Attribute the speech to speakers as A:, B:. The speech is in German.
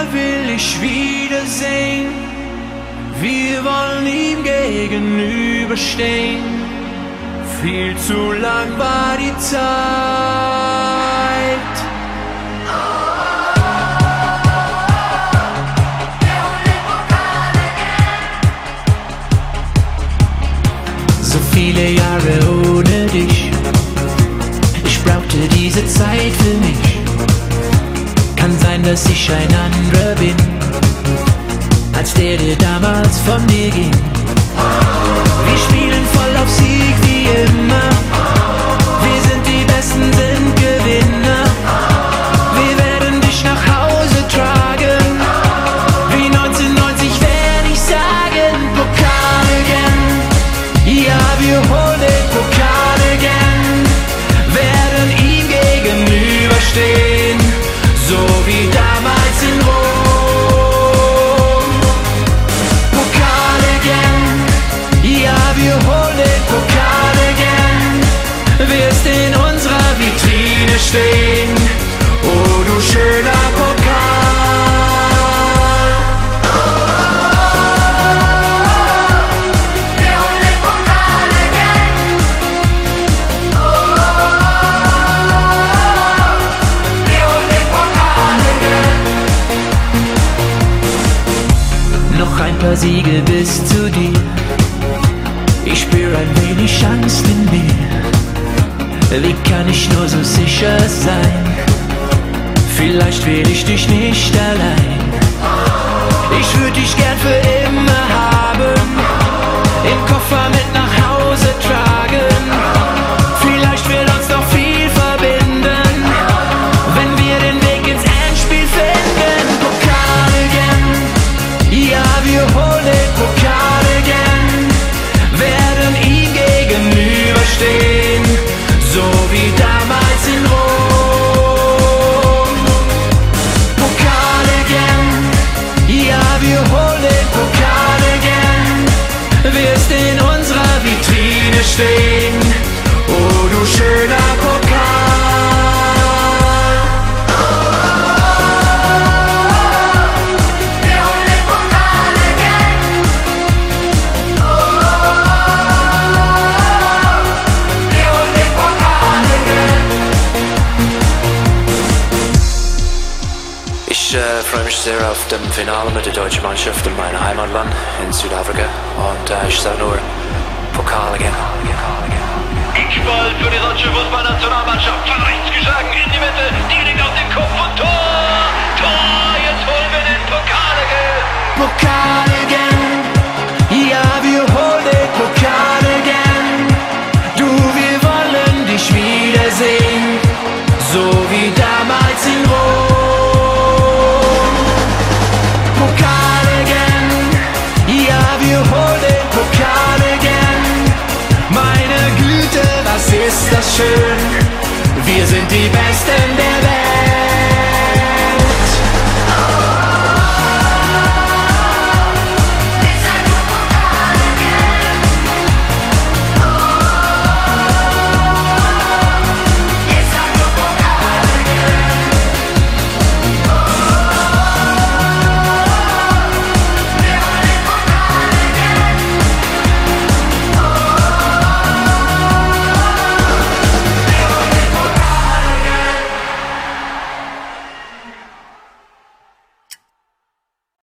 A: Mal will ich wiedersehen. Wir wollen ihm gegenüberstehen. Viel zu lang war die Zeit. So viele Jahre ohne dich, ich brauchte diese Zeit für mich. Kann sein, dass ich ein anderer bin, als der damals von dir ging. Wir spielen voll auf Sieg wie immer. Wir sind die Besten, sind Gewinner. Wir werden dich nach Hause tragen. Wie 1990 werde ich sagen, Pokal again. Ja, wir holen den Pokal again. Werden ihm gegenüberstehen, so wie damals in Rom. Pokal again. Ja, wir holen den Pokal again. Wirst in unserer Vitrine stehen, oh du schöner Pokal. Wir holen den Pokal again. Wir holen den Pokal again. Noch ein paar Siege bis zu dir. Ich spüre ein wenig Angst in mir. Wie kann ich nur so sicher sein? Vielleicht will ich dich nicht allein. Ich würde dich gern für immer haben, im Koffer mit nach Hause tragen. Vielleicht wird uns noch viel verbinden, wenn wir den Weg ins Endspiel finden. Pokal again. Ja, wir holen den Pokal again. Werden ihm gegenüberstehen, so wie damals in Rom. Pokal again. Ja, wir holen den Pokal again. Wirst in unserer Vitrine stehen, oh du schöner Pokal. Wir holen den Pokal again. Wir holen den Pokal again.
B: Ich freue mich sehr auf dem Finale mit der deutschen Mannschaft in meinem Heimatland in Südafrika und ich sage nur Pokal again.
C: Eckball für die deutsche Fußballnationalmannschaft. Von rechts geschlagen in die Mitte. Die liegt auf dem Kopf und Tor! Tor! Jetzt holen wir den Pokal again.
A: Pokal again. Ja, wir holen den Pokal again. Du, wir wollen dich wiedersehen, so wie damals in Rom. Pokal again. Ja, wir holen den Pokal again. Meine Güte, was ist das schön. Wir sind die Besten